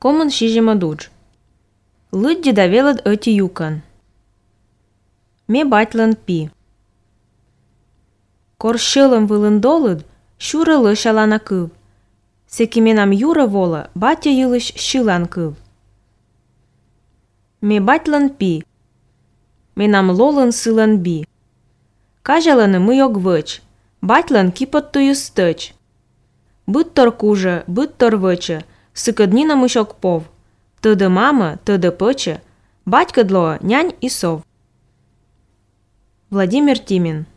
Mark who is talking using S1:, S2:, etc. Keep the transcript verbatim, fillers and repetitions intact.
S1: Комын шижема дуч. Лыдди давелад öti юкан. Ме батьлан пи. Корщылым вылындолыд, шура лышалана кыв. Секименам юра вола, батя йылыш шилан кыв. Ме батьлан пи. Менам лолын сылан би. Кажаланы мыйок вăч. Батьлан кипот туюстăч. Быттор кужа, быттор вăчă, сыкăднина мышок пов. Тăдă мамă, тăдă пăчă, батька дло нянь и сов. Владимир Тимин.